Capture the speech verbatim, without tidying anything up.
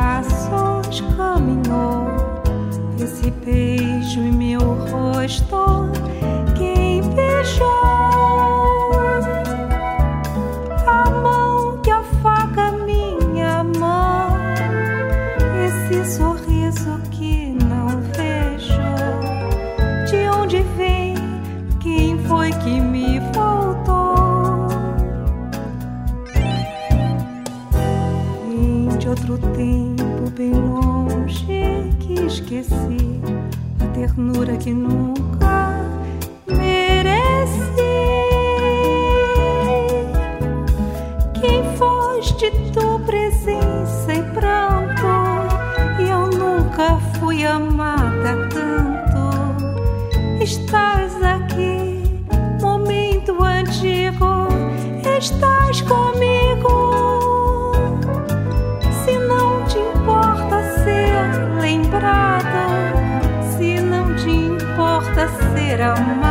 passos caminhou, esse beijo em meu rosto, quem beijou? A mão que afaga minha mão, esse sorriso que não vejo. De onde vem? Quem foi que me voltou? Vem de outro tempo bem longe que esqueci, a ternura que nunca mereci. Quem foste tu, presença e pranto, e eu nunca fui amada tanto. Estás aqui, momento antigo, estás comigo. Se não te importa ser lembrado, se não te importa ser amado,